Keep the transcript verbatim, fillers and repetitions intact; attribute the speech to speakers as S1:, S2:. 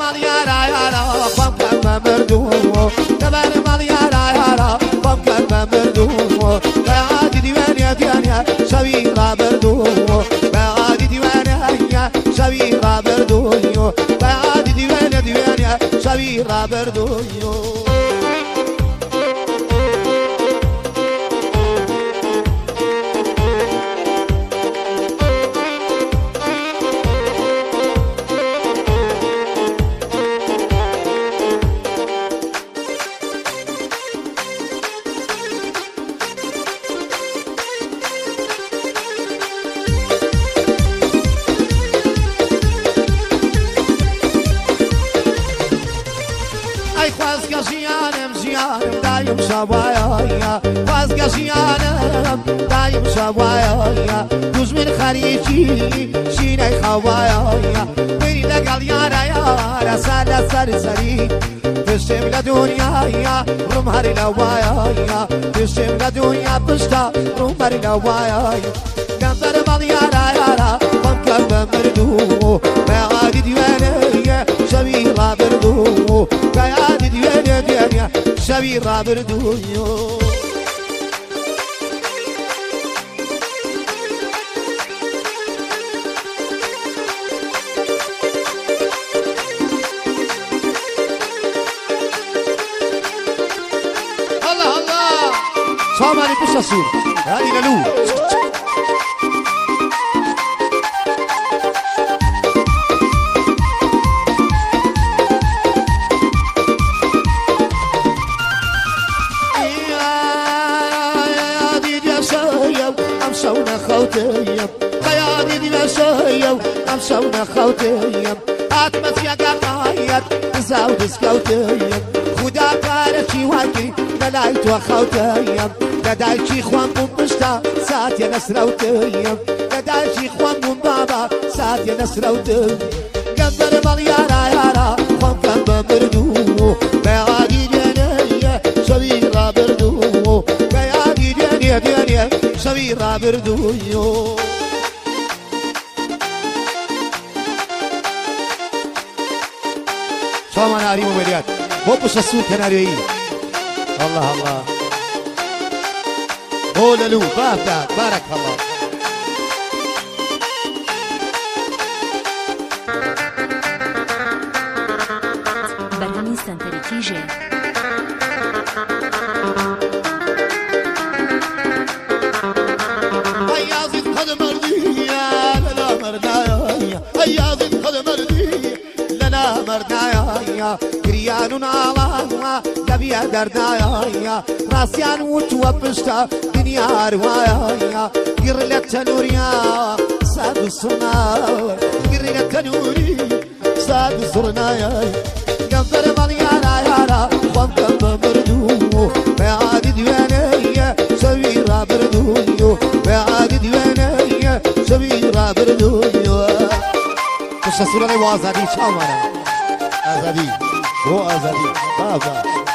S1: ماليارا يارا خم كم مردو دبر ماليارا يارا خم كم مردو بعد ديوانيا ديانيا شبيرا بردو بعد ديوانيا شبيرا بردو بعد ديوانيا ديوانيا شبيرا بردو شوايا وازقا شيانم دايم شوايا دوز من خريجي شيني خوايا بيني لقال يارا يارا سالا ساري ساري تشتم لدنيا رمهري لوايا تشتم لدنيا بشتا رمهري لوايا كمبر مال يارا يارا ممكن بمردو بعادي ديوانيا شبيرا بردو بعادي ديوانيا ديانيا شبيرا بردو الله الله صامني بوشاسور هذه لالو خيالي دي مشايو أمشونا خوتيم أتمت يا قايد زاود سكوتيم خدا كارشي واكي دلايت وخوتيم ددايشي خوان بمشتا سات يا نسروتيم ددايشي خوان بمبابا سات يا نسروتيم قدر مليارا يارا خوان كان بمردو بيعادي دينيا شبيرا بردو بيعادي دينيا دينيا شبيرا بردو شامان عريم ومليات بوبش السود كناريوي الله الله بوللو بابا بارك الله
S2: برهمي سنتري تيجي
S1: كريان عالم دبيا دردايا راسيان وتوبشتا دنيا روايا قرلت تنوريا ساد الصرنا قرلت تنوري ساد الصرنا قنطر مليانا يارا خوام كم بردو بعاد ديوانيا شبيرا بردو بعاد ديوانيا شبيرا بردو مش السورة وازادي شامرة آزادی، او آزادی، بابا.